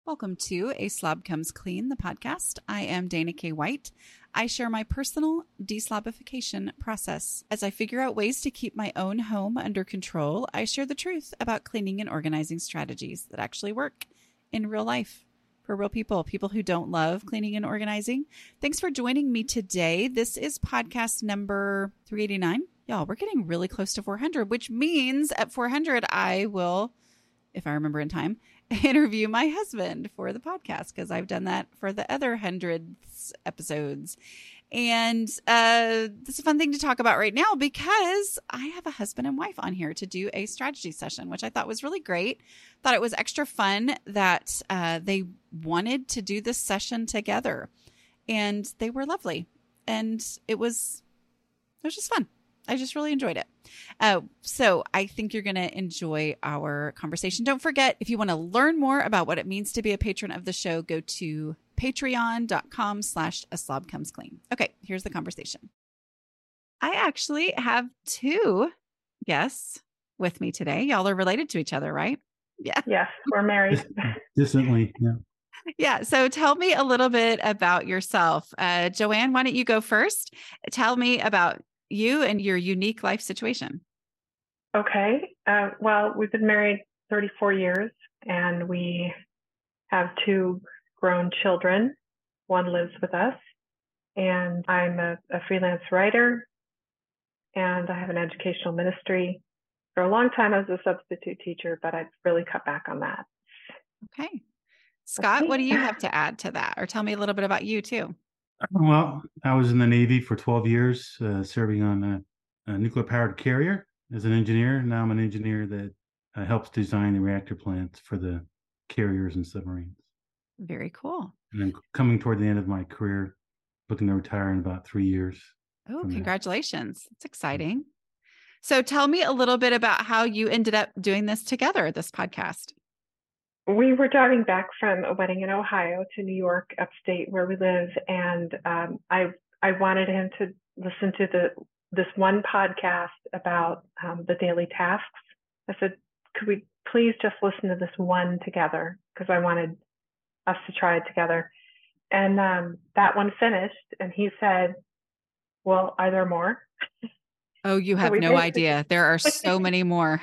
Welcome to A Slob Comes Clean, the podcast. I am Dana K. White. I share my personal deslobification process. As I figure out ways to keep my own home under control, I share the truth about cleaning and organizing strategies that actually work in real life for real people, people who don't love cleaning and organizing. Thanks for joining me today. This is podcast number 389. Y'all, we're getting really close to 400, which means at 400, I will, if I remember in time, interview my husband for the podcast, because I've done that for the other hundreds episodes. And this is a fun thing to talk about right now because I have a husband and wife on here to do a strategy session, which I thought was really great. Thought it was extra fun that they wanted to do this session together, and they were lovely. And it was just fun. I just really enjoyed it. So I think you're going to enjoy our conversation. Don't forget, if you want to learn more about what it means to be a patron of the show, go to patreon.com/aslobcomesclean. Okay, here's the conversation. I actually have two guests with me today. Y'all are related to each other, right? Yeah. Yes, we're married. Distantly, yeah. Yeah. So tell me a little bit about yourself. Joanne, why don't you go first? Tell me about you and your unique life situation. Okay. Well, we've been married 34 years and we have two grown children. One lives with us, and I'm a freelance writer, and I have an educational ministry. For a long time, I was a substitute teacher, but I've really cut back on that. Okay. Scott, what do you have to add to that? Or tell me a little bit about you too. Well, I was in the Navy for 12 years, serving on a nuclear-powered carrier as an engineer. Now I'm an engineer that helps design the reactor plants for the carriers and submarines. Very cool. And then coming toward the end of my career, looking to retire in about 3 years. Oh, congratulations. That's exciting. So tell me a little bit about how you ended up doing this together, this podcast. We were driving back from a wedding in Ohio to New York, upstate where we live, and I wanted him to listen to this one podcast about the daily tasks. I said, could we please just listen to this one together? Because I wanted us to try it together. And that one finished, and he said, well, are there more? Oh, you have no idea. There are so many more.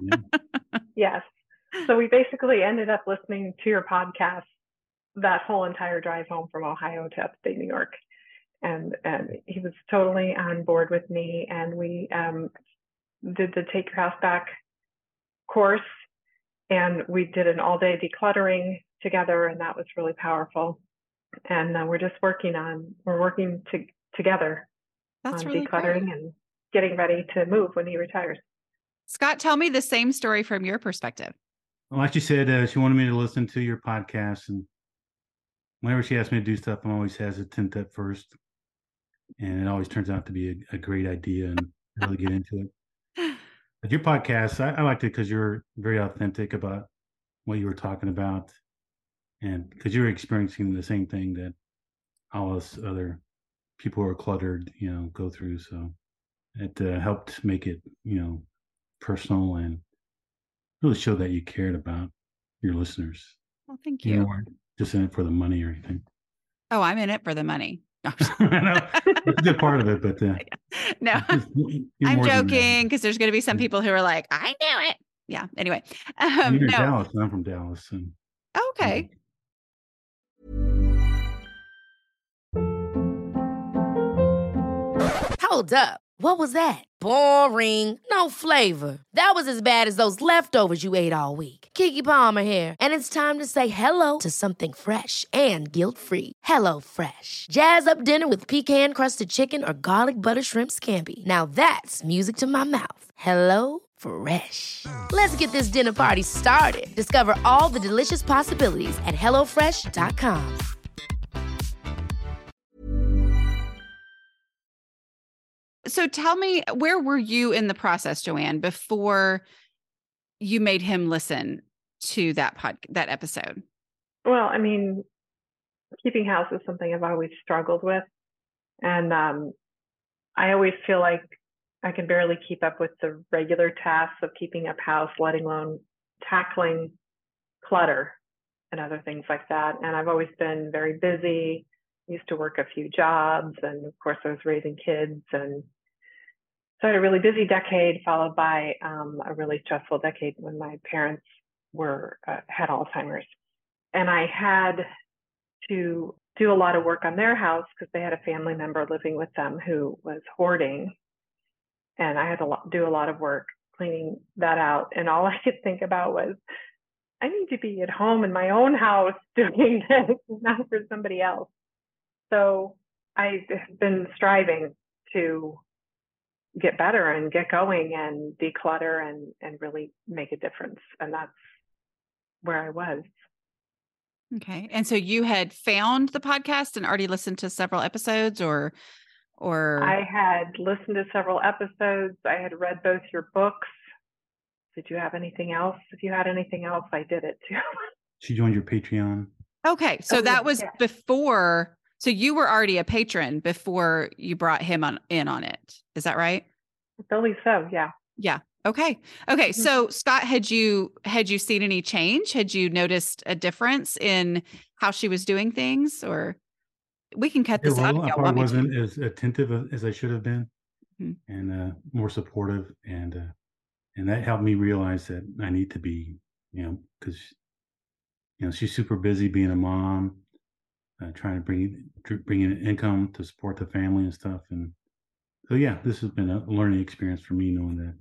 Yes. So we basically ended up listening to your podcast that whole entire drive home from Ohio to upstate New York. And he was totally on board with me. And we did the Take Your House Back course. And we did an all-day decluttering together. And that was really powerful. And we're working together That's on really decluttering great. and getting ready to move when he retires. Scott, tell me the same story from your perspective. Well, like she said, she wanted me to listen to your podcast, and whenever she asks me to do stuff, I'm always hesitant at first, and it always turns out to be a great idea and really get into it. But your podcast, I liked it because you're very authentic about what you were talking about, and because you're experiencing the same thing that all us other people who are cluttered, go through. So it helped make it, personal and really show that you cared about your listeners. Well, thank you. You weren't just in it for the money or anything. Oh, I'm in it for the money. No, I know that's a good part of it, but no, I'm joking because there's going to be some people who are like, I knew it. Yeah. Anyway, you're Dallas. I'm from Dallas. And, okay. Hold up. What was that? Boring. No flavor. That was as bad as those leftovers you ate all week. Keke Palmer here, and it's time to say hello to something fresh and guilt-free. HelloFresh. Jazz up dinner with pecan-crusted chicken or garlic butter shrimp scampi. Now that's music to my mouth. HelloFresh. Let's get this dinner party started. Discover all the delicious possibilities at HelloFresh.com. So tell me, where were you in the process, Joanne, before you made him listen to that episode? Well, I mean, keeping house is something I've always struggled with. And I always feel like I can barely keep up with the regular tasks of keeping up house, let alone tackling clutter. and other things like that. And I've always been very busy, used to work a few jobs. And of course, I was raising kids. And so I had a really busy decade followed by a really stressful decade when my parents had Alzheimer's. And I had to do a lot of work on their house because they had a family member living with them who was hoarding. And I had to do a lot of work cleaning that out. And all I could think about was, I need to be at home in my own house doing this, not for somebody else. So I've been striving to get better and get going and declutter and really make a difference. And that's where I was. Okay. And so you had found the podcast and already listened to several episodes or I had listened to several episodes. I had read both your books. Did you have anything else? If you had anything else, I did it too. She joined your Patreon. Okay. So that was before. So you were already a patron before you brought him in on it. Is that right? I believe so. Yeah. Yeah. Okay. Okay. Mm-hmm. So Scott, had you seen any change? Had you noticed a difference in how she was doing things, or we can cut this out if I y'all probably want me wasn't to. as attentive as I should have been, and more supportive, and that helped me realize that I need to be, because she's super busy being a mom, trying to bring in income to support the family and stuff, and so yeah, this has been a learning experience for me, knowing that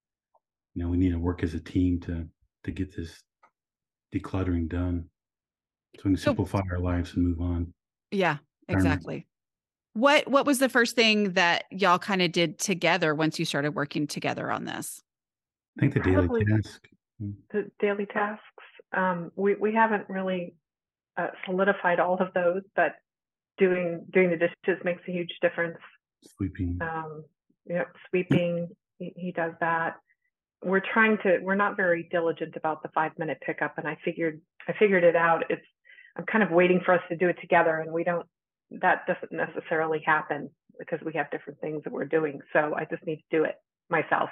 we need to work as a team to get this decluttering done, so we can simplify our lives and move on. Yeah, exactly. What was the first thing that y'all kind of did together once you started working together on this? I think the daily task. The daily tasks. We haven't really solidified all of those, but doing the dishes makes a huge difference. Sweeping. Sweeping. He does that. We're not very diligent about the 5-minute pickup, and I figured it out. I'm kind of waiting for us to do it together, and that doesn't necessarily happen because we have different things that we're doing. So I just need to do it myself.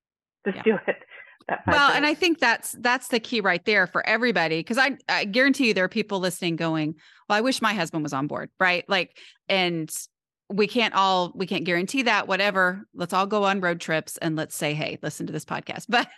Do it. Well, and I think that's the key right there for everybody. Cause I guarantee you there are people listening going, well, I wish my husband was on board. Right. And we can't guarantee that, whatever. Let's all go on road trips and let's say, hey, listen to this podcast. But,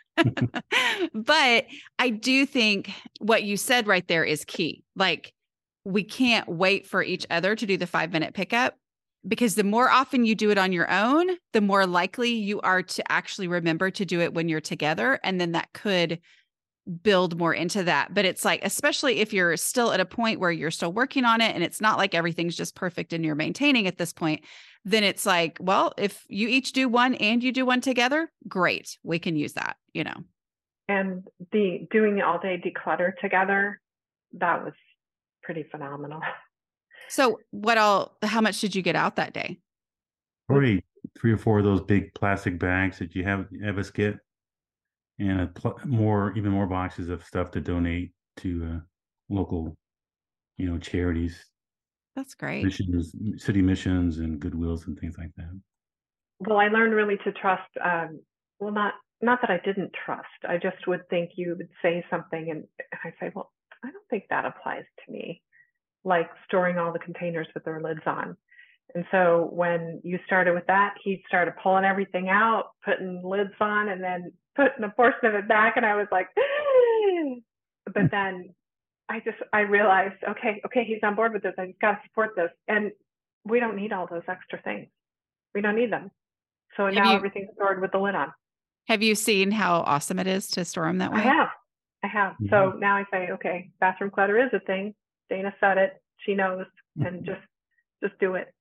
but I do think what you said right there is key. We can't wait for each other to do the 5-minute pickup, because the more often you do it on your own, the more likely you are to actually remember to do it when you're together. And then that could build more into that. But it's especially if you're still at a point where you're still working on it and it's not like everything's just perfect and you're maintaining at this point, then it's well, if you each do one and you do one together, great. We can use that, And doing the all-day declutter together, that was pretty phenomenal. So how much did you get out that day? Probably 3 or 4 of those big plastic bags that you have us get, and even more boxes of stuff to donate to local, charities. That's great. Missions, city missions and Goodwills and things like that. Well, I learned really to trust, not that I didn't trust. I just would think you would say something and I say, well, I don't think that applies to me. Like storing all the containers with their lids on. And so when you started with that, he started pulling everything out, putting lids on, and then putting a portion of it back. And I was like, but then I realized, okay, he's on board with this. I just got to support this. And we don't need all those extra things. We don't need them. So now everything's stored with the lid on. Have you seen how awesome it is to store them that way? I have. Mm-hmm. So now I say, okay, bathroom clutter is a thing. Dana said it. She knows, and just do it.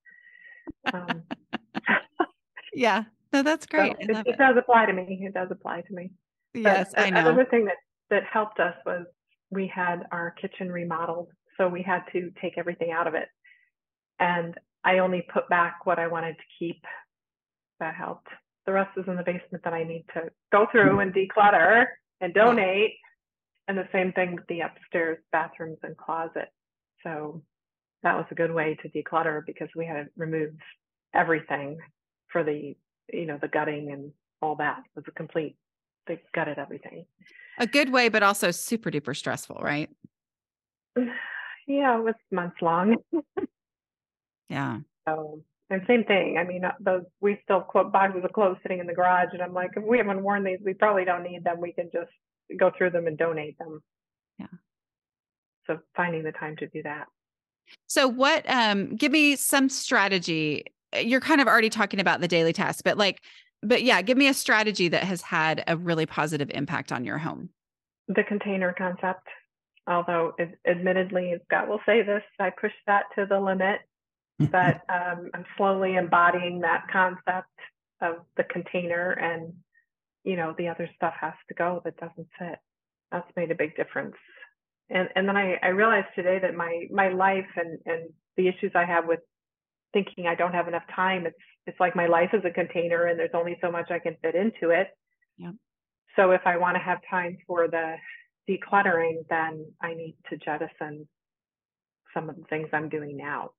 Yeah, no, that's great. So it does apply to me. It does apply to me. Yes, I know. Another thing that helped us was we had our kitchen remodeled, so we had to take everything out of it, and I only put back what I wanted to keep. That helped. The rest is in the basement that I need to go through and declutter and donate. And the same thing with the upstairs bathrooms and closet. So that was a good way to declutter because we had to remove everything for the gutting and all that. It was they gutted everything. A good way, but also super duper stressful, right? Yeah, it was months long. Yeah. So, and same thing. I mean, we still have boxes of clothes sitting in the garage, and I'm like, if we haven't worn these, we probably don't need them. We can just go through them and donate them. Yeah. So finding the time to do that. So what, give me some strategy. You're kind of already talking about the daily tasks, but yeah, give me a strategy that has had a really positive impact on your home. The container concept, although admittedly, Scott will say this, I push that to the limit, but I'm slowly embodying that concept of the container, and, the other stuff has to go that doesn't fit. That's made a big difference. And then I realized today that my life and the issues I have with thinking I don't have enough time, it's like my life is a container and there's only so much I can fit into it. Yeah. So if I want to have time for the decluttering, then I need to jettison some of the things I'm doing now.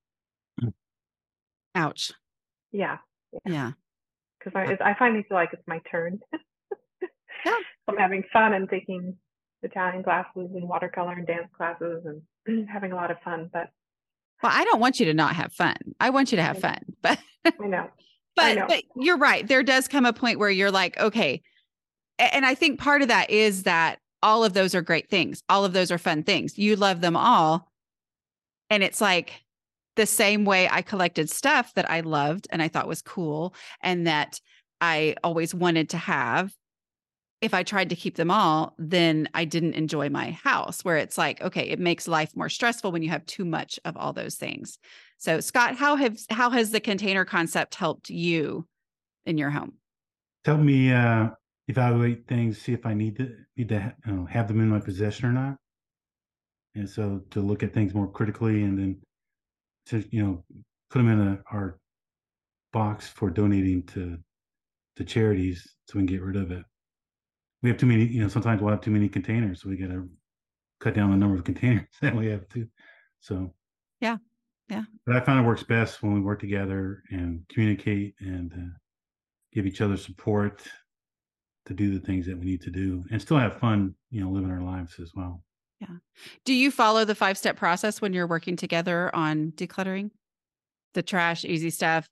Ouch. Yeah. Yeah. Because I finally feel like it's my turn. Yeah. I'm having fun and taking Italian classes and watercolor and dance classes and having a lot of fun. But well, I don't want you to not have fun. I want you to have fun, but I know. But you're right. There does come a point where you're like, okay. And I think part of that is that all of those are great things. All of those are fun things. You love them all. And it's like the same way I collected stuff that I loved and I thought was cool and that I always wanted to have. If I tried to keep them all, then I didn't enjoy my house, where it's like, okay, it makes life more stressful when you have too much of all those things. So Scott, how has the container concept helped you in your home? Help me evaluate things, see if I need to have them in my possession or not. And so to look at things more critically, and then to put them in our box for donating to charities so we can get rid of it. We have too many, sometimes we'll have too many containers, so we got to cut down the number of containers that we have too. So yeah. But I found it works best when we work together and communicate and give each other support to do the things that we need to do and still have fun, living our lives as well. Yeah. Do you follow the 5-step process when you're working together on decluttering? The trash, easy stuff,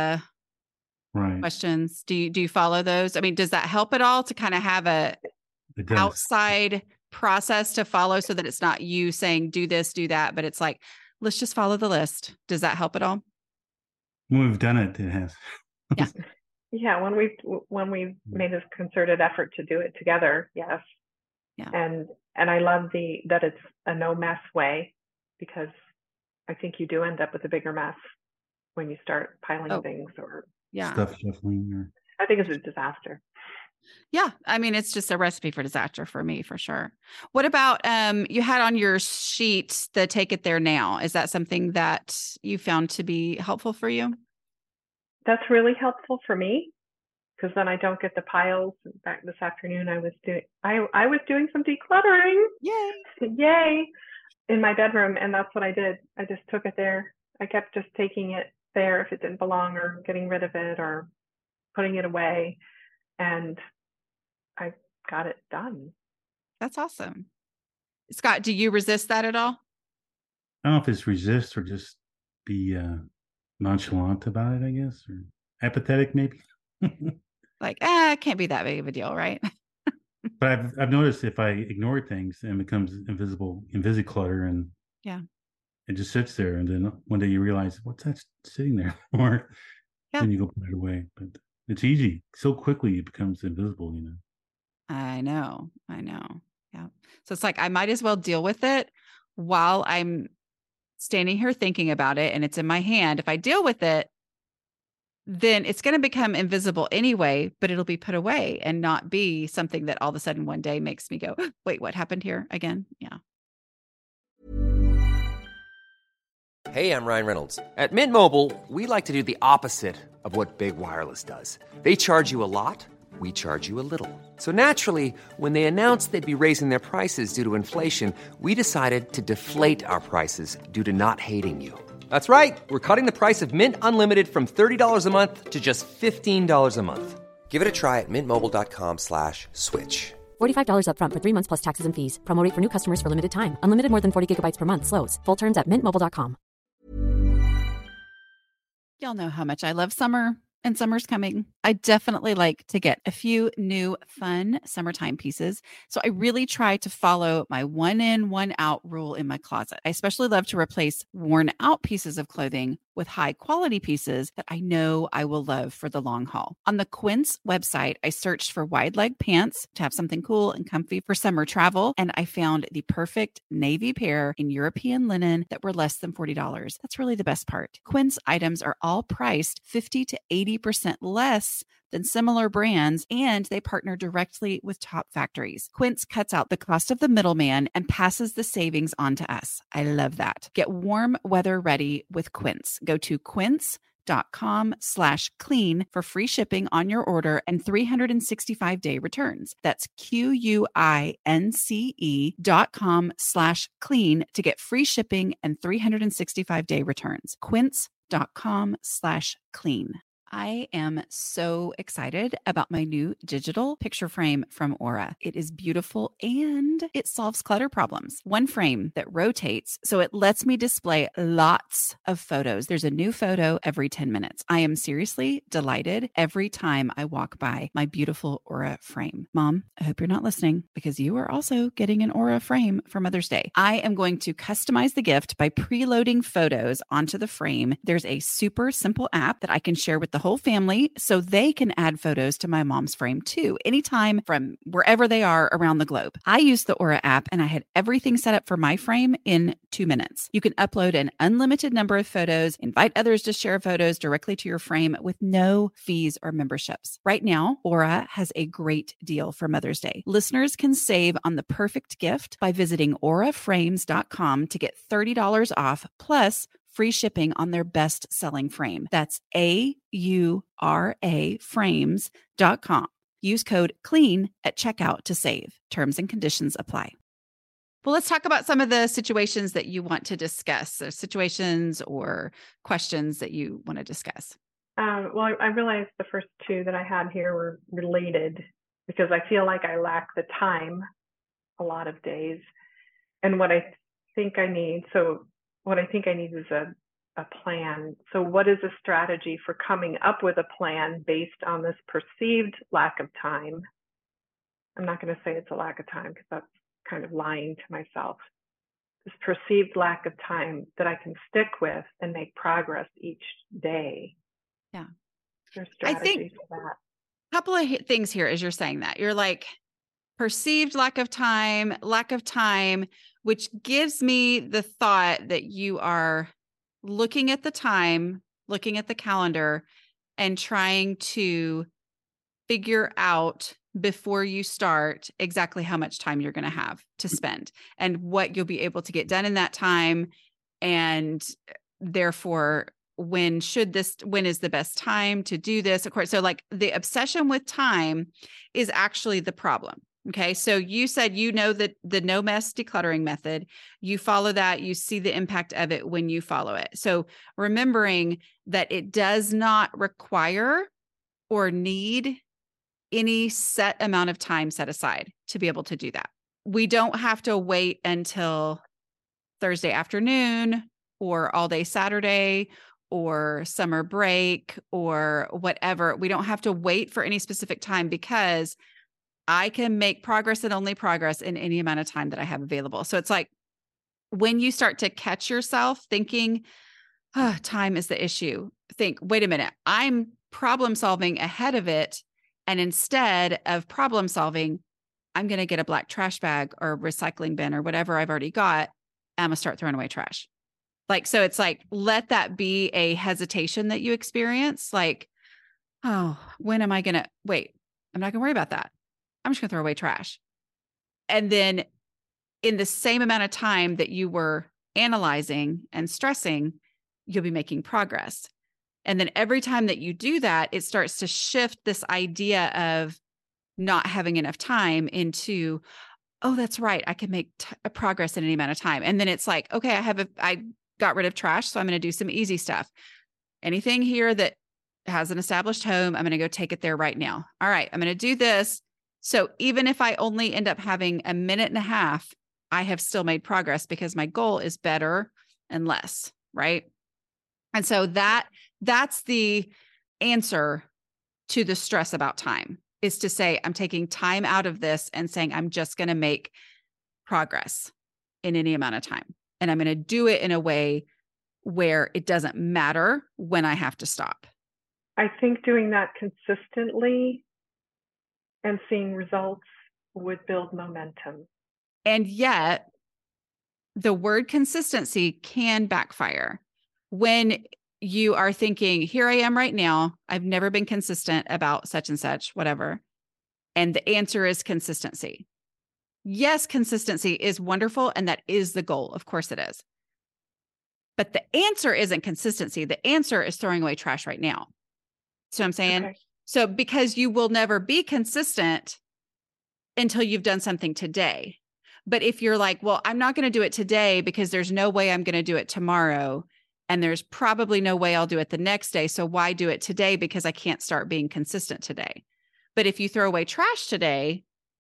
right. Questions. Do you follow those? I mean, does that help at all to kind of have a outside process to follow so that it's not you saying do this, do that, but it's like, let's just follow the list. Does that help at all? When we've done it, it has. Yeah. Yeah. When we've made this concerted effort to do it together. Yes. Yeah. And I love that it's a no mess way, because I think you do end up with a bigger mess when you start piling things or stuff shuffling. I think it's a disaster. Yeah. I mean, it's just a recipe for disaster for me, for sure. What about, you had on your sheet, the Take It There Now. Is that something that you found to be helpful for you? That's really helpful for me, because then I don't get the piles. In fact, this afternoon I was doing some decluttering. Yay. In my bedroom. And that's what I did. I just took it there. I kept just taking it there if it didn't belong, or getting rid of it, or putting it away, and I got it done. That's awesome. Scott, do you resist that at all? I don't know if it's resist or just be nonchalant about it, I guess, or apathetic maybe. Like, it can't be that big of a deal, right? But I've noticed if I ignore things, and it becomes clutter, and yeah, it just sits there, and then one day you realize, what's that sitting there for? Yeah. Then you go put it away. But it's easy. So quickly it becomes invisible, I know. Yeah. So it's like, I might as well deal with it while I'm standing here thinking about it and it's in my hand. If I deal with it, then it's going to become invisible anyway, but it'll be put away and not be something that all of a sudden one day makes me go, wait, what happened here again? Yeah. Hey, I'm Ryan Reynolds. At Mint Mobile, we like to do the opposite of what Big Wireless does. They charge you a lot. We charge you a little. So naturally, when they announced they'd be raising their prices due to inflation, we decided to deflate our prices due to not hating you. That's right. We're cutting the price of Mint Unlimited from $30 a month to just $15 a month. Give it a try at mintmobile.com/switch. $45 up front for 3 months plus taxes and fees. Promo rate for new customers for limited time. Unlimited more than 40 gigabytes per month slows. Full terms at mintmobile.com. Y'all know how much I love summer, and summer's coming. I definitely like to get a few new fun summertime pieces. So I really try to follow my 1 in, 1 out rule in my closet. I especially love to replace worn out pieces of clothing with high quality pieces that I know I will love for the long haul. On the Quince website, I searched for wide leg pants to have something cool and comfy for summer travel, and I found the perfect navy pair in European linen that were less than $40. That's really the best part. Quince items are all priced 50 to 80% less than similar brands, and they partner directly with top factories. Quince cuts out the cost of the middleman and passes the savings on to us. I love that. Get warm weather ready with Quince. Go to quince.com/clean for free shipping on your order and 365-day returns. That's QUINCE.com/clean to get free shipping and 365-day returns. Quince.com/clean. I am so excited about my new digital picture frame from Aura. It is beautiful and it solves clutter problems. One frame that rotates, so it lets me display lots of photos. There's a new photo every 10 minutes. I am seriously delighted every time I walk by my beautiful Aura frame. Mom, I hope you're not listening because you are also getting an Aura frame for Mother's Day. I am going to customize the gift by preloading photos onto the frame. There's a super simple app that I can share with the whole family so they can add photos to my mom's frame too, anytime from wherever they are around the globe. I used the Aura app and I had everything set up for my frame in 2 minutes. You can upload an unlimited number of photos, invite others to share photos directly to your frame with no fees or memberships. Right now, Aura has a great deal for Mother's Day. Listeners can save on the perfect gift by visiting auraframes.com to get $30 off plus free shipping on their best-selling frame. That's AURA frames.com. Use code CLEAN at checkout to save. Terms and conditions apply. Well, let's talk about some of the situations that you want to discuss, or situations or questions that you want to discuss. Well, I realized the first two that I had here were related because I feel like I lack the time a lot of days. And what I think I need is a plan. So what is a strategy for coming up with a plan based on this perceived lack of time? I'm not going to say it's a lack of time because that's kind of lying to myself. This perceived lack of time that I can stick with and make progress each day. Yeah. There's strategy for that. A couple of things here as you're saying that. You're like, perceived lack of time, which gives me the thought that you are looking at the time, looking at the calendar, and trying to figure out before you start exactly how much time you're going to have to spend and what you'll be able to get done in that time. And therefore, when is the best time to do this? Of course. So like the obsession with time is actually the problem. Okay. So you said, that the no mess decluttering method, you follow that, you see the impact of it when you follow it. So remembering that it does not require or need any set amount of time set aside to be able to do that. We don't have to wait until Thursday afternoon or all day Saturday or summer break or whatever. We don't have to wait for any specific time because I can make progress and only progress in any amount of time that I have available. So it's like when you start to catch yourself thinking, time is the issue, think, wait a minute, I'm problem solving ahead of it. And instead of problem solving, I'm going to get a black trash bag or recycling bin or whatever I've already got. I'm going to start throwing away trash. So it's like, let that be a hesitation that you experience. Like, oh, when am I going to wait? I'm not going to worry about that. I'm just going to throw away trash. And then in the same amount of time that you were analyzing and stressing, you'll be making progress. And then every time that you do that, it starts to shift this idea of not having enough time into, oh, that's right, I can make progress in any amount of time. And then it's like, okay, I got rid of trash, so I'm going to do some easy stuff. Anything here that has an established home, I'm going to go take it there right now. All right, I'm going to do this. So even if I only end up having a minute and a half, I have still made progress because my goal is better and less, right? And so that's the answer to the stress about time, is to say, I'm taking time out of this and saying, I'm just going to make progress in any amount of time. And I'm going to do it in a way where it doesn't matter when I have to stop. I think doing that consistently and seeing results would build momentum. And yet the word consistency can backfire when you are thinking, here I am right now. I've never been consistent about such and such, whatever. And the answer is consistency. Yes, consistency is wonderful. And that is the goal. Of course it is. But the answer isn't consistency. The answer is throwing away trash right now. So I'm saying, Okay. So because you will never be consistent until you've done something today. But if you're like, well, I'm not going to do it today because there's no way I'm going to do it tomorrow. And there's probably no way I'll do it the next day. So why do it today? Because I can't start being consistent today. But if you throw away trash today,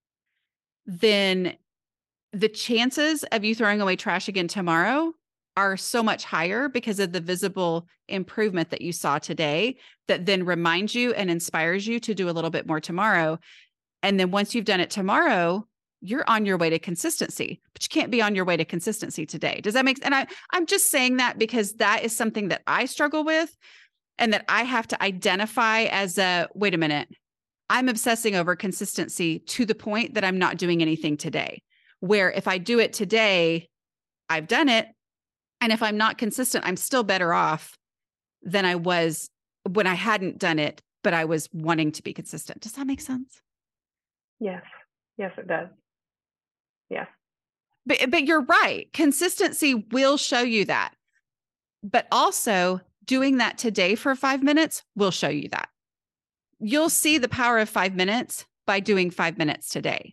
then the chances of you throwing away trash again tomorrow are so much higher because of the visible improvement that you saw today, that then reminds you and inspires you to do a little bit more tomorrow. And then once you've done it tomorrow, you're on your way to consistency, but you can't be on your way to consistency today. Does that make sense? And I'm just saying that because that is something that I struggle with and that I have to identify as wait a minute, I'm obsessing over consistency to the point that I'm not doing anything today, where if I do it today, I've done it. And if I'm not consistent, I'm still better off than I was when I hadn't done it, but I was wanting to be consistent. Does that make sense? Yes. Yes, it does. Yes. But you're right. Consistency will show you that. But also doing that today for 5 minutes will show you that. You'll see the power of 5 minutes by doing 5 minutes today.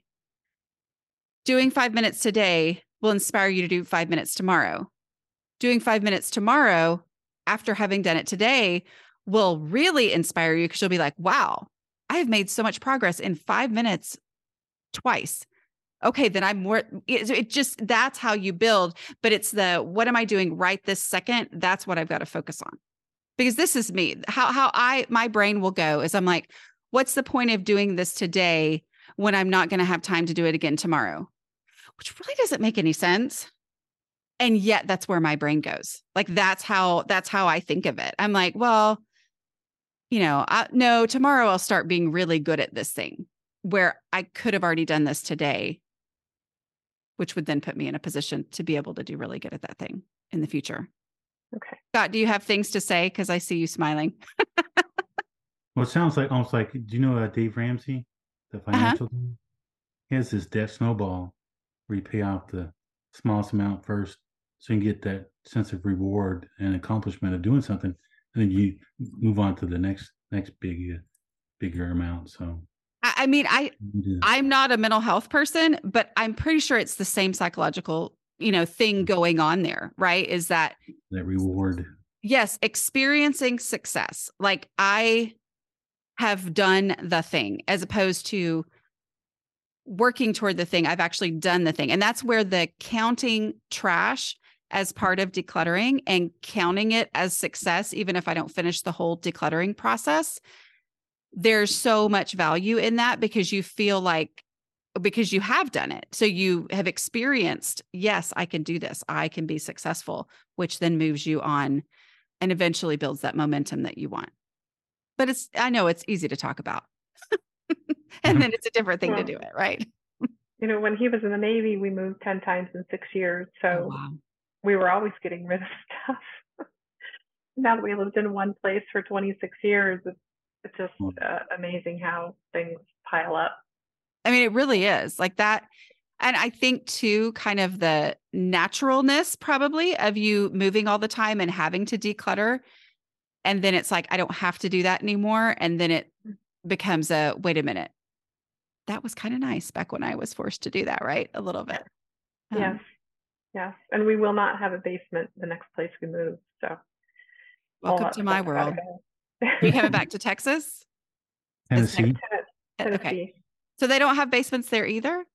Doing 5 minutes today will inspire you to do 5 minutes tomorrow. Doing 5 minutes tomorrow after having done it today will really inspire you because you'll be like, wow, I've made so much progress in 5 minutes twice. Okay, then I'm more, it just, that's how you build. But it's the, what am I doing right this second? That's what I've got to focus on. Because this is me. How my brain will go is I'm like, what's the point of doing this today when I'm not going to have time to do it again tomorrow? Which really doesn't make any sense. And yet that's where my brain goes. Like, that's how I think of it. I'm like, well, no, tomorrow I'll start being really good at this thing where I could have already done this today, which would then put me in a position to be able to do really good at that thing in the future. Okay. Scott, do you have things to say? Because I see you smiling. Well, it sounds like almost like, do you know Dave Ramsey, the financial guy? He has this debt snowball where you pay off the smallest amount first so you can get that sense of reward and accomplishment of doing something. And then you move on to the next bigger amount. So I mean, I'm not a mental health person, but I'm pretty sure it's the same psychological, thing going on there, right? Is that reward? Yes, experiencing success. Like, I have done the thing as opposed to working toward the thing. I've actually done the thing. And that's where the counting trash as part of decluttering and counting it as success, even if I don't finish the whole decluttering process, there's so much value in that because you feel like, because you have done it. So you have experienced, yes, I can do this. I can be successful, which then moves you on and eventually builds that momentum that you want. But I know it's easy to talk about. And then it's a different thing to do it, right? When he was in the Navy, we moved 10 times in 6 years. So we were always getting rid of stuff. Now that we lived in one place for 26 years, it's just amazing how things pile up. I mean, it really is like that. And I think too, kind of the naturalness probably of you moving all the time and having to declutter. And then it's like, I don't have to do that anymore. And then it becomes wait a minute. That was kind of nice back when I was forced to do that, right? A little bit. Yes. Yes. And we will not have a basement the next place we move. So welcome to my world. Are you coming back to Texas? Tennessee. Okay. So they don't have basements there either?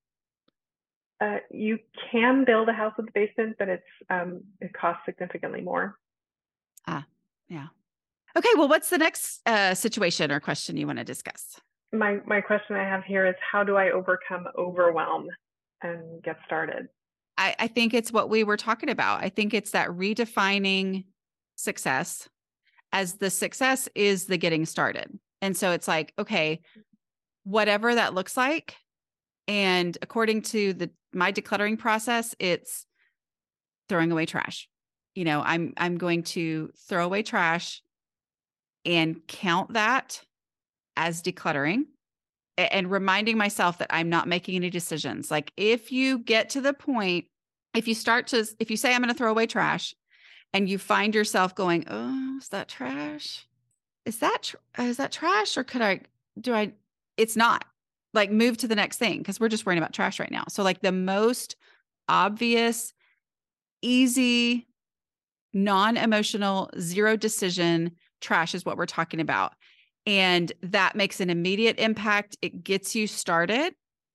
You can build a house with a basement, but it costs significantly more. Yeah. Okay. Well, what's the next situation or question you want to discuss? My question I have here is, how do I overcome overwhelm and get started? I think it's what we were talking about. I think it's that redefining success as the success is the getting started. And so it's like, okay, whatever that looks like. And according to my decluttering process, it's throwing away trash. I'm going to throw away trash and count that as decluttering and reminding myself that I'm not making any decisions. Like if you get to the point, if you say, I'm going to throw away trash and you find yourself going, oh, is that trash? Is that trash? Or it's not. Like move to the next thing, because we're just worrying about trash right now. So like the most obvious, easy, non-emotional, zero decision trash is what we're talking about. And that makes an immediate impact. It gets you started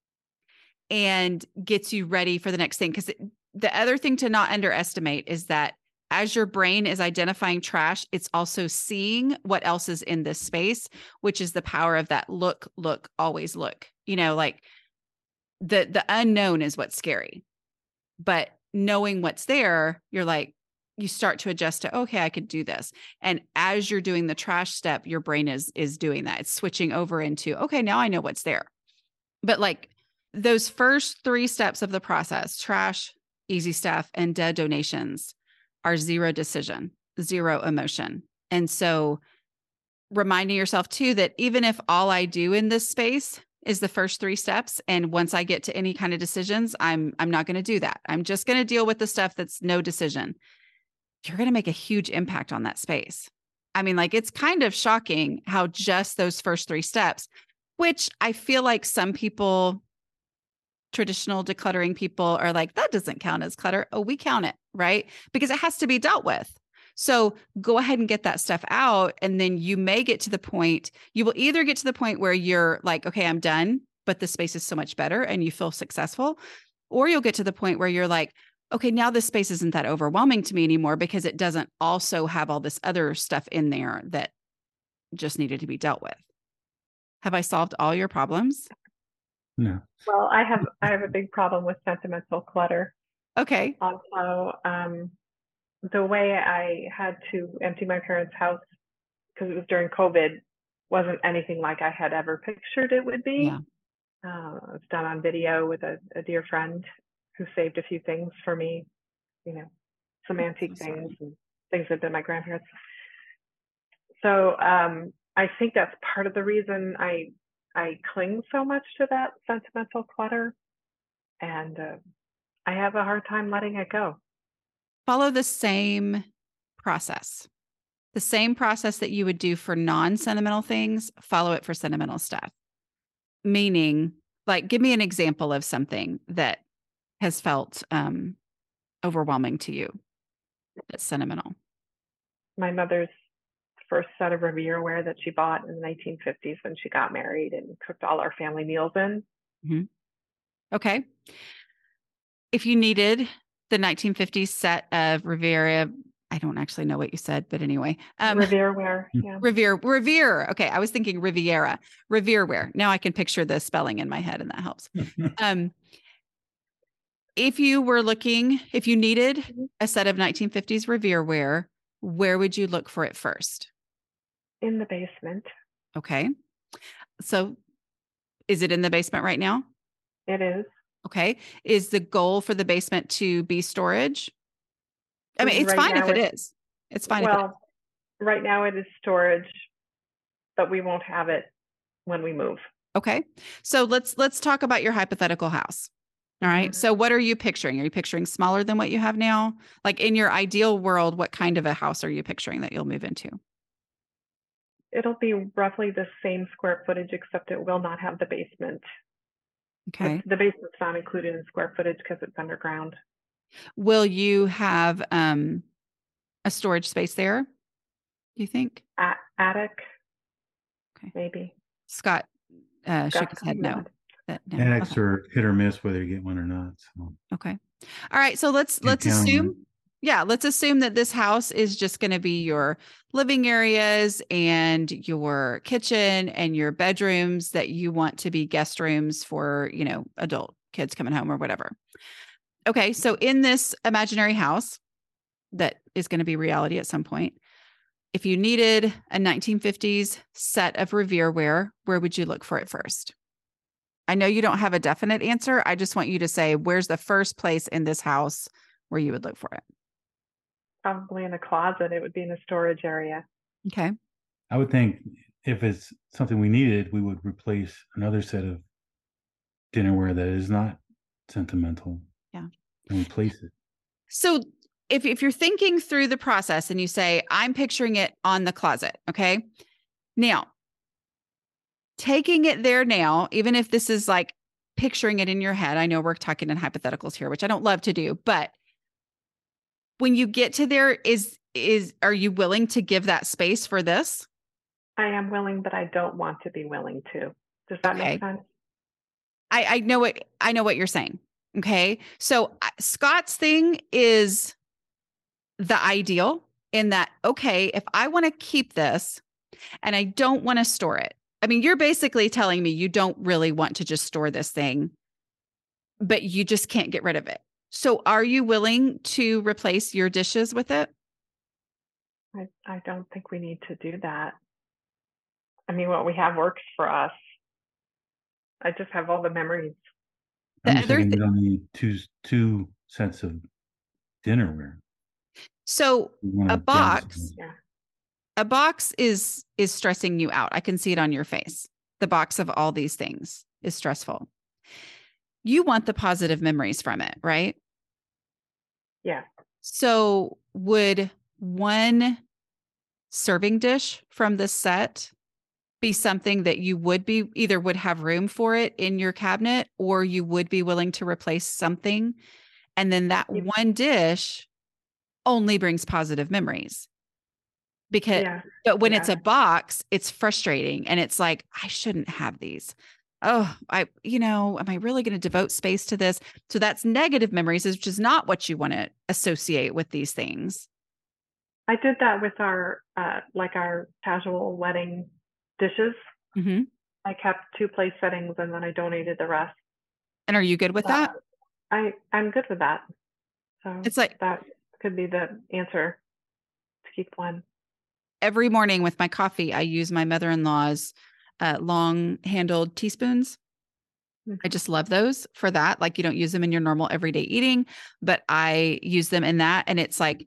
and gets you ready for the next thing. Because the other thing to not underestimate is that as your brain is identifying trash, it's also seeing what else is in this space, which is the power of that look, always look. Like the unknown is what's scary. But knowing what's there, you're like, you start to adjust to, okay, I could do this. And as you're doing the trash step, your brain is doing that. It's switching over into, okay, now I know what's there. But like those first 3 steps of the process, trash, easy stuff, and dead donations, are zero decision, zero emotion. And so reminding yourself too, that even if all I do in this space is the first 3 steps, and once I get to any kind of decisions, I'm not going to do that. I'm just going to deal with the stuff that's no decision. You're going to make a huge impact on that space. I mean, like it's kind of shocking how just those first 3 steps, which I feel like some people, traditional decluttering people, are like, that doesn't count as clutter. Oh, we count it, right? Because it has to be dealt with. So go ahead and get that stuff out. And then you may get to the point, you will either get to the point where you're like, okay, I'm done, but the space is so much better and you feel successful. Or you'll get to the point where you're like, okay, now this space isn't that overwhelming to me anymore because it doesn't also have all this other stuff in there that just needed to be dealt with. Have I solved all your problems? No. Well, I have a big problem with sentimental clutter. Okay. Also, the way I had to empty my parents' house, because it was during COVID, wasn't anything like I had ever pictured it would be. Yeah. It was done on video with a dear friend who saved a few things for me, some antique things and things that had been my grandparents. So I think that's part of the reason I cling so much to that sentimental clutter, and I have a hard time letting it go. Follow the same process. The same process that you would do for non-sentimental things, follow it for sentimental stuff. Meaning, like, give me an example of something that has felt overwhelming to you that's sentimental. My mother's first set of Revere ware that she bought in the 1950s when she got married and cooked all our family meals in. Mm-hmm. Okay. If you needed the 1950s set of Revere, I don't actually know what you said, but anyway. Revere ware, yeah. Revere. Okay, I was thinking Riviera. Revere ware. Now I can picture the spelling in my head, and that helps. If you needed a set of 1950s Revere ware, where would you look for it first? In the basement. Okay. So is it in the basement right now? It is. Okay. Is the goal for the basement to be storage? I mean, it's right fine if it is. It's fine. Well, right now it is storage, but we won't have it when we move. Okay. So let's talk about your hypothetical house. All right. Mm-hmm. So what are you picturing? Are you picturing smaller than what you have now? Like in your ideal world, what kind of a house are you picturing that you'll move into? It'll be roughly the same square footage, except it will not have the basement. Okay. The basement's not included in square footage because it's underground. Will you have a storage space there, do you think? Attic. Okay. Maybe. Scott shook his head no. And eggs are hit or miss whether you get one or not. So. Okay. All right. So let's assume, let's assume that this house is just going to be your living areas and your kitchen and your bedrooms that you want to be guest rooms for, adult kids coming home or whatever. Okay. So in this imaginary house that is going to be reality at some point, if you needed a 1950s set of Revere ware, where would you look for it first? I know you don't have a definite answer. I just want you to say, where's the first place in this house where you would look for it? Probably in a closet. It would be in a storage area. Okay. I would think if it's something we needed, we would replace another set of dinnerware that is not sentimental. Yeah. And replace it. So if you're thinking through the process and you say, I'm picturing it on the closet. Okay. Now, taking it there now, even if this is like picturing it in your head, I know we're talking in hypotheticals here, which I don't love to do, but when you get to there, are you willing to give that space for this? I am willing, but I don't want to be willing to. Does that make sense? I know what you're saying. Okay. So Scott's thing is the ideal in that, okay, if I want to keep this and I don't want to store it, I mean, you're basically telling me you don't really want to just store this thing, but you just can't get rid of it. So are you willing to replace your dishes with it? I don't think we need to do that. I mean, what we have works for us. I just have all the memories. I'm just thinking we don't need two sets of dinnerware. So a box is stressing you out. I can see it on your face. The box of all these things is stressful. You want the positive memories from it, right? Yeah. So would one serving dish from this set be something that you would have room for it in your cabinet, or you would be willing to replace something? And then that one dish only brings positive memories. But when it's a box, it's frustrating. And it's like, I shouldn't have these. Oh, am I really going to devote space to this? So that's negative memories, which is not what you want to associate with these things. I did that with our casual wedding dishes. Mm-hmm. I kept 2 place settings and then I donated the rest. And are you good with that? I'm good with that. So it's like that could be the answer, to keep one. Every morning with my coffee, I use my mother-in-law's long-handled teaspoons. Mm-hmm. I just love those for that. Like, you don't use them in your normal everyday eating, but I use them in that. And it's like,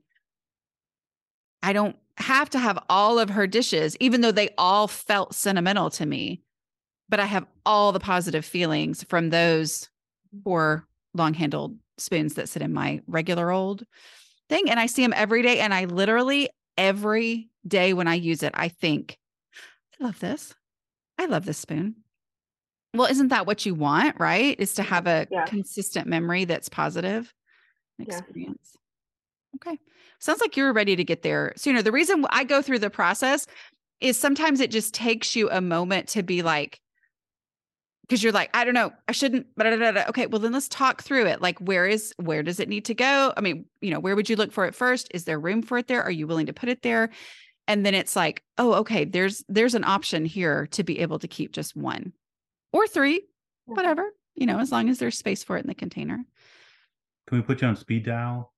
I don't have to have all of her dishes, even though they all felt sentimental to me, but I have all the positive feelings from those 4 long-handled spoons that sit in my regular old thing. And I see them every day. And I literally every day when I use it, I think, I love this. I love this spoon. Well, isn't that what you want, right? Is to have a consistent memory that's positive experience. Yeah. Okay. Sounds like you're ready to get there sooner. The reason I go through the process is sometimes it just takes you a moment to be like, because you're like, I don't know, I shouldn't, okay, well then let's talk through it. Like, where does it need to go? I mean, where would you look for it first? Is there room for it there? Are you willing to put it there? And then it's like, oh, okay, there's an option here to be able to keep just 1 or 3, whatever, as long as there's space for it in the container. Can we put you on speed dial?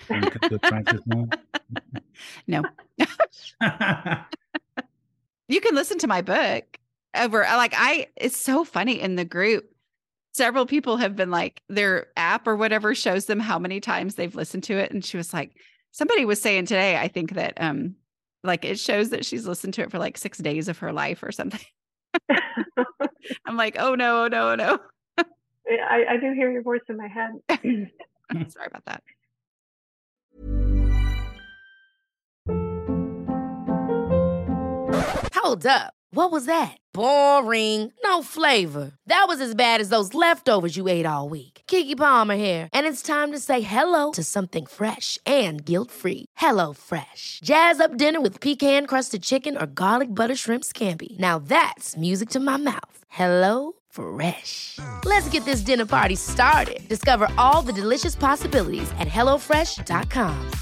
No. You can listen to my book over, it's so funny in the group. Several people have been like, their app or whatever shows them how many times they've listened to it. And she was like, somebody was saying today, I think that, it shows that she's listened to it for like 6 days of her life or something. I'm like, oh no. I do hear your voice in my head. Sorry about that. Hold up. What was that? Boring. No flavor. That was as bad as those leftovers you ate all week. Keke Palmer here, and it's time to say hello to something fresh and guilt-free. Hello Fresh. Jazz up dinner with pecan-crusted chicken or garlic butter shrimp scampi. Now that's music to my mouth. Hello Fresh. Let's get this dinner party started. Discover all the delicious possibilities at hellofresh.com.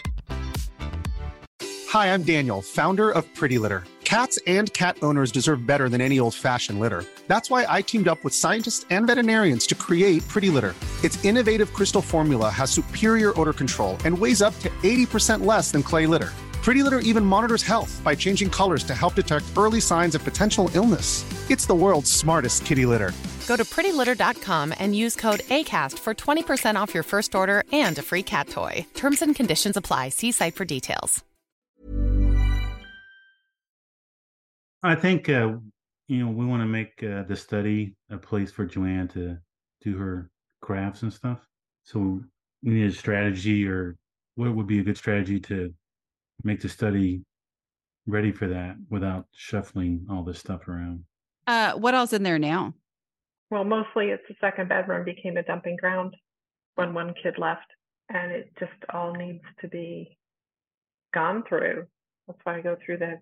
Hi, I'm Daniel, founder of Pretty Litter. Cats and cat owners deserve better than any old-fashioned litter. That's why I teamed up with scientists and veterinarians to create Pretty Litter. Its innovative crystal formula has superior odor control and weighs up to 80% less than clay litter. Pretty Litter even monitors health by changing colors to help detect early signs of potential illness. It's the world's smartest kitty litter. Go to prettylitter.com and use code ACAST for 20% off your first order and a free cat toy. Terms and conditions apply. See site for details. I think, we want to make the study a place for Joanne to do her crafts and stuff. So we need a strategy, or what would be a good strategy to make the study ready for that without shuffling all this stuff around. What else in there now? Well, mostly it's the second bedroom became a dumping ground when one kid left, and it just all needs to be gone through. That's why I go through the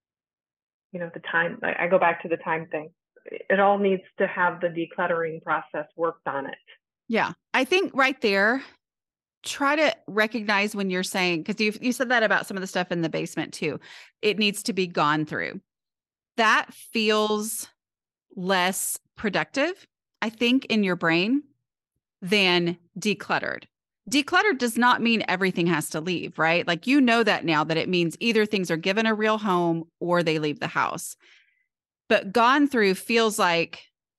time. I go back to the time thing. It all needs to have the decluttering process worked on it. Yeah. I think right there, try to recognize when you're saying, because you said that about some of the stuff in the basement too, it needs to be gone through. That feels less productive, I think, in your brain than decluttered. Decluttered does not mean everything has to leave, right? Like, you know that now, that it means either things are given a real home or they leave the house. But gone through feels like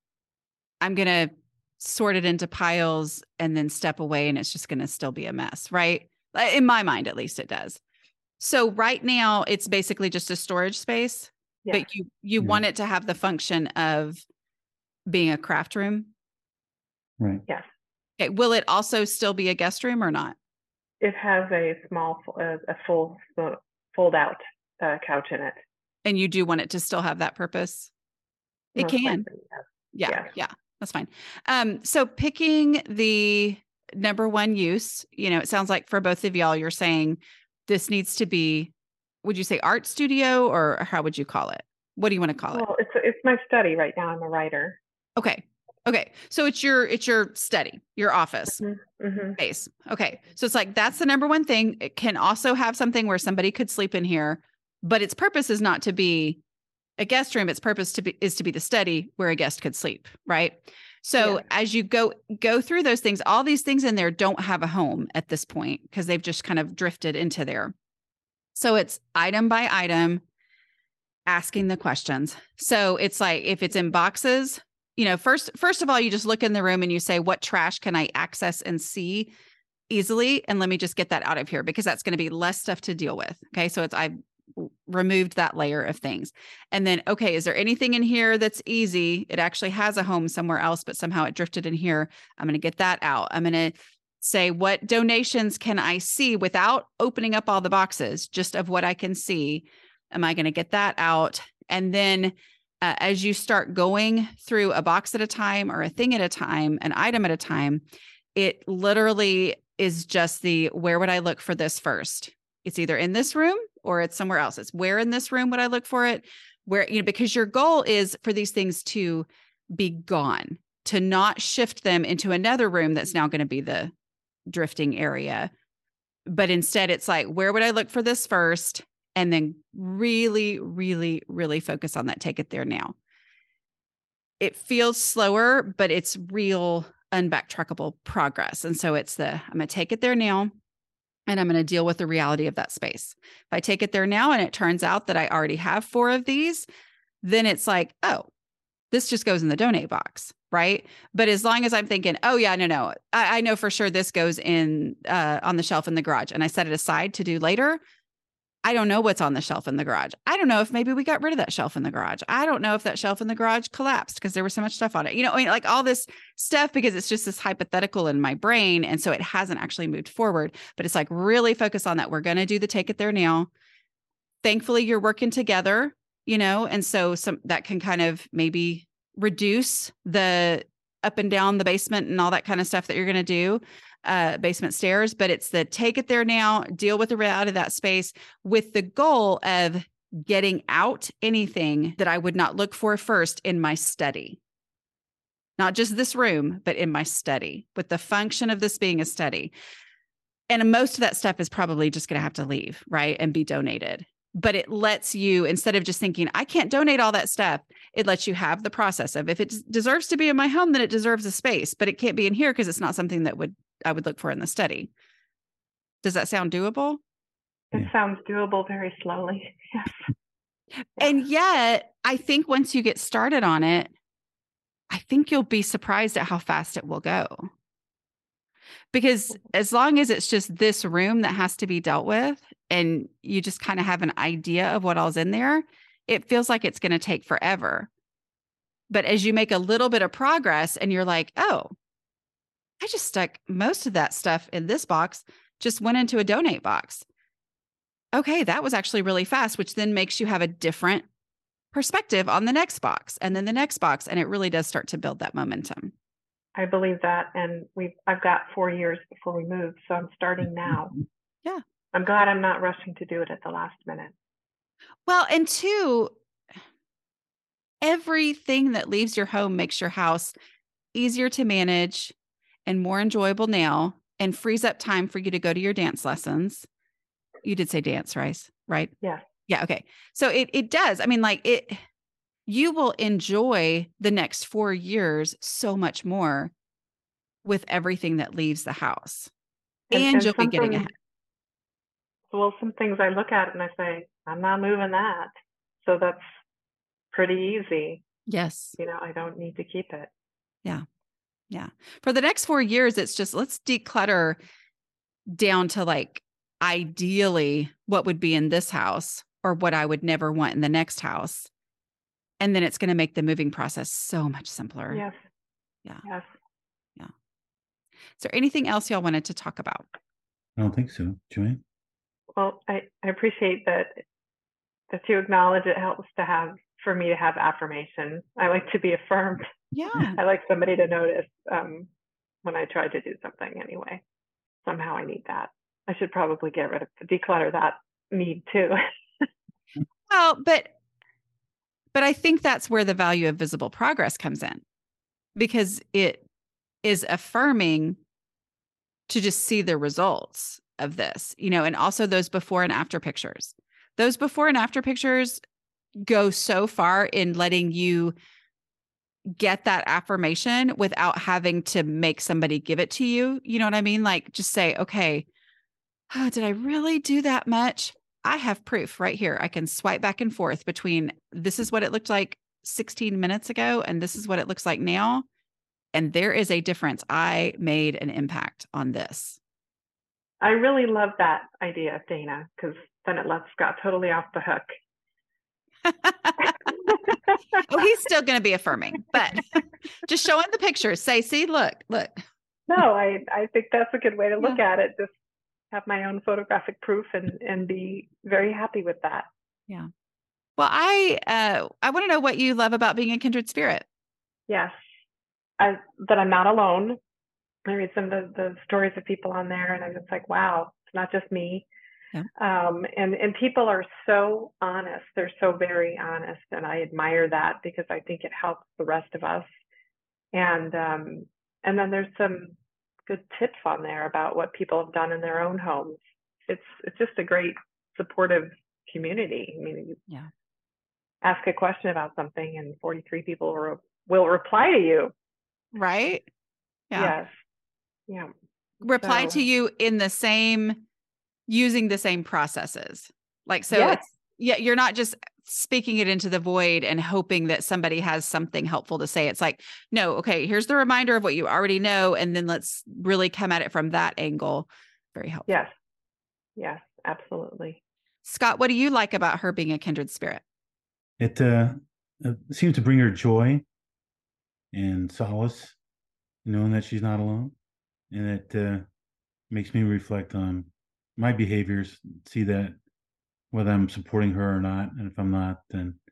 I'm going to sort it into piles and then step away and it's just going to still be a mess, right? In my mind, at least it does. So right now it's basically just a storage space, but you want it to have the function of being a craft room. Right. Yes. Okay. Will it also still be a guest room or not? It has a small, a full fold out couch in it. And you do want it to still have that purpose? It Most can. likely, yes. Yeah. That's fine. So picking the number one use, it sounds like for both of y'all, you're saying this needs to be, would you say art studio, or how would you call it? What do you want to call it? Well, it's my study right now. I'm a writer. Okay. So it's your study, your office space. Okay. So it's like, that's the number one thing. It can also have something where somebody could sleep in here, but its purpose is not to be a guest room. Its purpose is to be the study where a guest could sleep. Right. So as you go through those things, all these things in there don't have a home at this point because they've just kind of drifted into there. So it's item by item, asking the questions. So it's like, if it's in boxes, first of all, you just look in the room and you say, what trash can I access and see easily? And let me just get that out of here, because that's going to be less stuff to deal with. Okay. So I've removed that layer of things. And then, okay, is there anything in here that's easy? It actually has a home somewhere else, but somehow it drifted in here. I'm going to get that out. I'm going to say, what donations can I see without opening up all the boxes, just of what I can see? Am I going to get that out? And then as you start going through a box at a time, or a thing at a time, an item at a time, it literally is just where would I look for this first? It's either in this room or it's somewhere else. It's where in this room would I look for it? Where, because your goal is for these things to be gone, to not shift them into another room that's now going to be the drifting area. But instead it's like, where would I look for this first? And then really, really, really focus on that. Take it there now. It feels slower, but it's real unbacktrackable progress. And so it's I'm going to take it there now, and I'm going to deal with the reality of that space. If I take it there now and it turns out that I already have 4 of these, then it's like, oh, this just goes in the donate box, right? But as long as I'm thinking, oh yeah, no, I know for sure this goes in on the shelf in the garage, and I set it aside to do later, I don't know what's on the shelf in the garage. I don't know if maybe we got rid of that shelf in the garage. I don't know if that shelf in the garage collapsed because there was so much stuff on it. Like all this stuff, because it's just this hypothetical in my brain. And so it hasn't actually moved forward, but it's like, really focus on that. We're going to do the take it there now. Thankfully, you're working together. and so that can kind of maybe reduce the up and down the basement and all that kind of stuff that you're going to do, basement stairs. But it's the take it there now, deal with the reality of that space with the goal of getting out anything that I would not look for first in my study. Not just this room, but in my study, with the function of this being a study. And most of that stuff is probably just going to have to leave, right? And be donated. But it lets you, instead of just thinking, I can't donate all that stuff, it lets you have the process of, if it deserves to be in my home, then it deserves a space, but it can't be in here because it's not something that I would look for in the study. Does that sound doable? It sounds doable very slowly. Yes. And yet, I think once you get started on it, I think you'll be surprised at how fast it will go. Because as long as it's just this room that has to be dealt with, and you just kind of have an idea of what all's in there, it feels like it's going to take forever. But as you make a little bit of progress and you're like, oh, I just stuck most of that stuff in this box, just went into a donate box. Okay, that was actually really fast, which then makes you have a different perspective on the next box and then the next box. And it really does start to build that momentum. I believe that. And I've got 4 years before we move. So I'm starting now. Yeah. I'm glad I'm not rushing to do it at the last minute. Well, and two, everything that leaves your home makes your house easier to manage and more enjoyable now, and frees up time for you to go to your dance lessons. You did say dance, right? Yeah. Yeah. Okay. So it does. I mean, you will enjoy the next 4 years so much more with everything that leaves the house. And you'll be getting ahead. Well, some things I look at and I say, I'm not moving that. So that's pretty easy. Yes. I don't need to keep it. Yeah. Yeah. For the next 4 years, it's just, let's declutter down to ideally what would be in this house or what I would never want in the next house. And then it's going to make the moving process so much simpler. Yes. Yeah. Yes. Yeah. Is there anything else y'all wanted to talk about? I don't think so. Joanne? Well, I appreciate that you acknowledge it helps for me to have affirmation. I like to be affirmed. Yeah. I like somebody to notice when I try to do something anyway. Somehow I need that. I should probably declutter that need too. Well, but I think that's where the value of visible progress comes in, because it is affirming to just see the results of this, and also those before and after pictures. Those before and after pictures go so far in letting you get that affirmation without having to make somebody give it to you. You know what I mean? Just say, okay, did I really do that much? I have proof right here. I can swipe back and forth between this is what it looked like 16 minutes ago and this is what it looks like now. And there is a difference. I made an impact on this. I really love that idea, Dana, because then it lets Scott totally off the hook. Oh, he's still going to be affirming, but just show him the pictures. Say, see, look. No, I think that's a good way to look at it. Just have my own photographic proof and be very happy with that. Yeah. Well, I want to know what you love about being a kindred spirit. Yes. That I'm not alone. I read some of the stories of people on there and I'm just like, wow, it's not just me. Yeah. And people are so honest. They're so very honest. And I admire that because I think it helps the rest of us. And then there's some good tips on there about what people have done in their own homes. It's just a great supportive community. I mean, you ask a question about something and 43 people will reply to you. Right? Yeah. Yes. Yeah. Reply to you in the same, using the same processes. Yes. You're not just speaking it into the void and hoping that somebody has something helpful to say. It's like, no, okay, here's the reminder of what you already know. And then let's really come at it from that angle. Very helpful. Yes. Yes, absolutely. Scott, what do you like about her being a kindred spirit? It seems to bring her joy and solace, knowing that she's not alone. And it makes me reflect on my behaviors, see that whether I'm supporting her or not. And if I'm not, then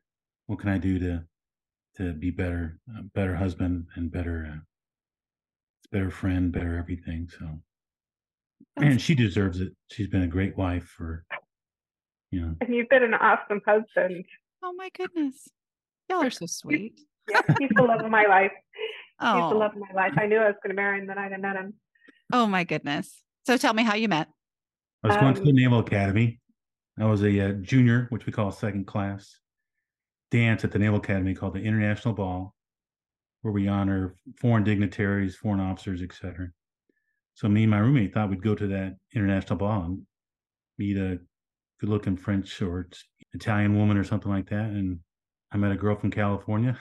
what can I do to be better, better husband and better friend, better everything. So, and she deserves it. She's been a great wife for, And you've been an awesome husband. Oh my goodness. Y'all are so sweet. He's the love of my life. Oh. He's the love of my life. I knew I was going to marry him the night I met him. Oh my goodness. So tell me how you met. I was going to the Naval Academy. I was a junior, which we call second class, dance at the Naval Academy called the International Ball, where we honor foreign dignitaries, foreign officers, etc. So me and my roommate thought we'd go to that international ball and meet a good-looking French or Italian woman or something like that. And I met a girl from California.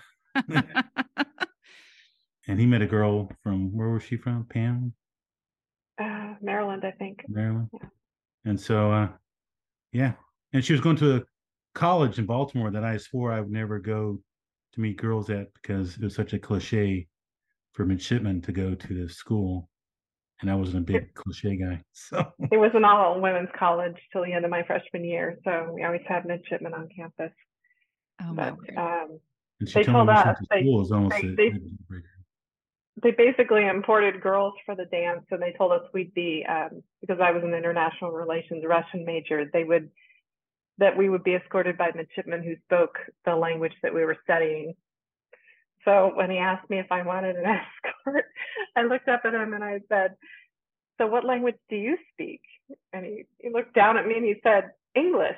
And he met a girl from, where was she from? Pam? Maryland, I think. Maryland. Yeah. And so, And she was going to a college in Baltimore that I swore I would never go to meet girls at because it was such a cliche for midshipmen to go to this school. And I wasn't a big cliche guy. So it was an all women's college till the end of my freshman year. So we always had midshipmen on campus. Oh, my and she told me school was almost they basically imported girls for the dance, and they told us we'd be because I was an international relations Russian major. That we would be escorted by midshipmen who spoke the language that we were studying. So when he asked me if I wanted an escort, I looked up at him and I said, "So what language do you speak?" And he looked down at me and he said, "English."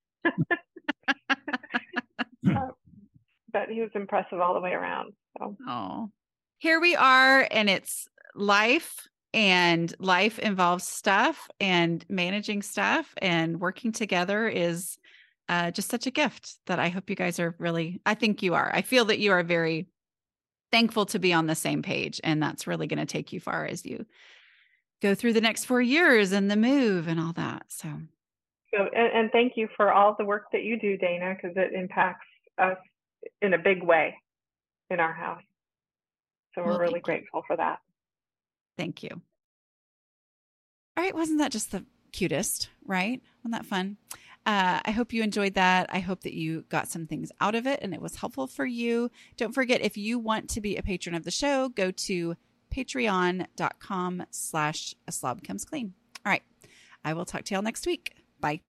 But he was impressive all the way around. So. Oh. Here we are, and it's life, and life involves stuff, and managing stuff, and working together is just such a gift that I hope you guys are really, I think you are. I feel that you are very thankful to be on the same page, and that's really going to take you far as you go through the next 4 years and the move and all that. So and thank you for all the work that you do, Dana, because it impacts us in a big way in our house. So we're really grateful for that. Thank you. All right. Wasn't that just the cutest, right? Wasn't that fun? I hope you enjoyed that. I hope that you got some things out of it and it was helpful for you. Don't forget, if you want to be a patron of the show, go to patreon.com/aslobcomesclean. All right. I will talk to y'all next week. Bye.